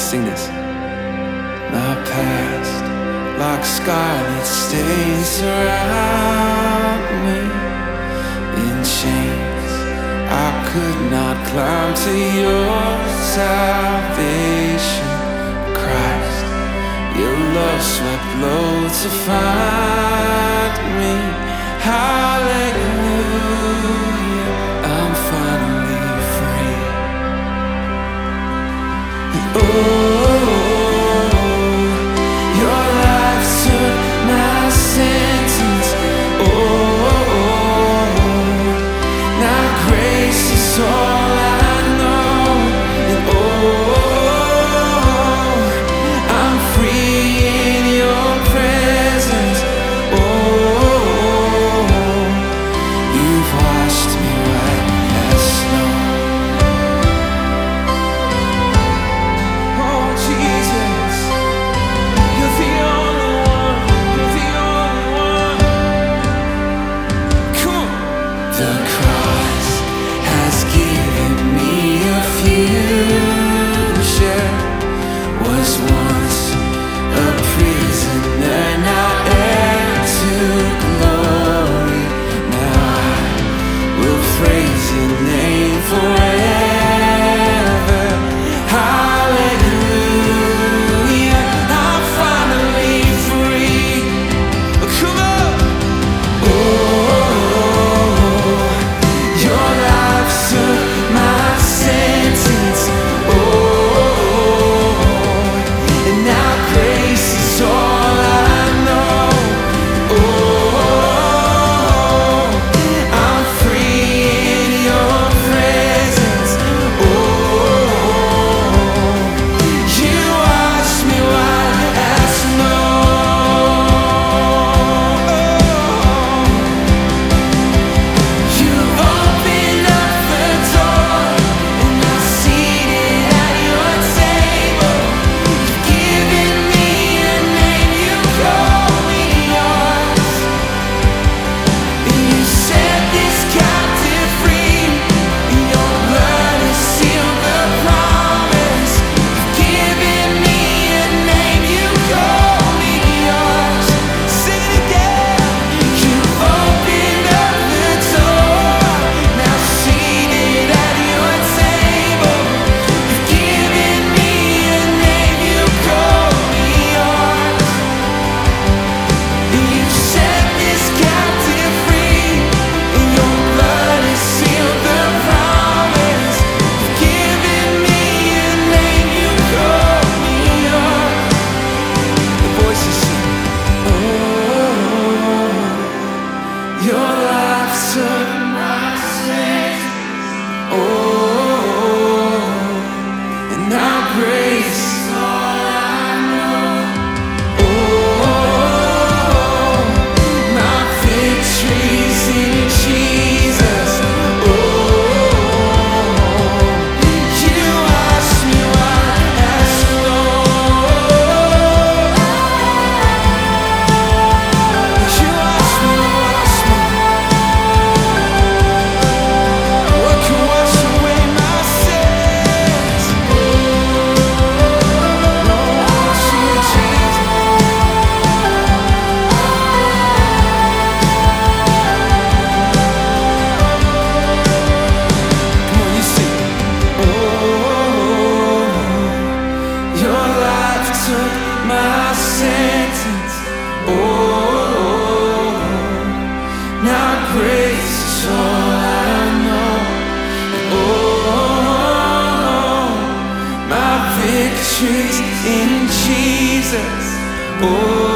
sing this. My past, like scarlet stains, surround me. In chains, I could not climb to your salvation. Christ, your love swept low to find me. Hallelujah, I'm finally free. And oh, your life took my sentence. Oh, now grace is all I know. And oh, I'm free in your presence. Oh, you've washed me white as snow. Oh, Jesus, you're the only one. You're the only one. Come on. The cross has given me a future. Was once a prisoner, now heir to glory. Now I will praise your name forever. Hallelujah, I'm finally free. Come on. Oh, your life took my sentence. Oh, and now grace is all I know. Oh, I'm free in your presence. Oh, you wash me white as snow. You open up the door, and I'm seated at your table. You've given me a name, you call me yours. You set this captive free, and your blood has sealed the promise. You've given me a name, you call me yours. Sing it again. You opened up the door, now seated at your table. You've given me a name, you call me yours. You set this captive free, and your blood has sealed the promise. You've given me a name, you call me yours. The voices sing. Oh, your life took my sin. Oh, and now grace is all I know. Oh, my victory's in Jesus. Oh, you wash me white as snow. You wash me, wash me. What can wash away my sins? No, wash you, Jesus. Come on, you sing. Oh, your life took my sentence. Oh, now grace is all I know. Oh, my victory's in Jesus. Oh,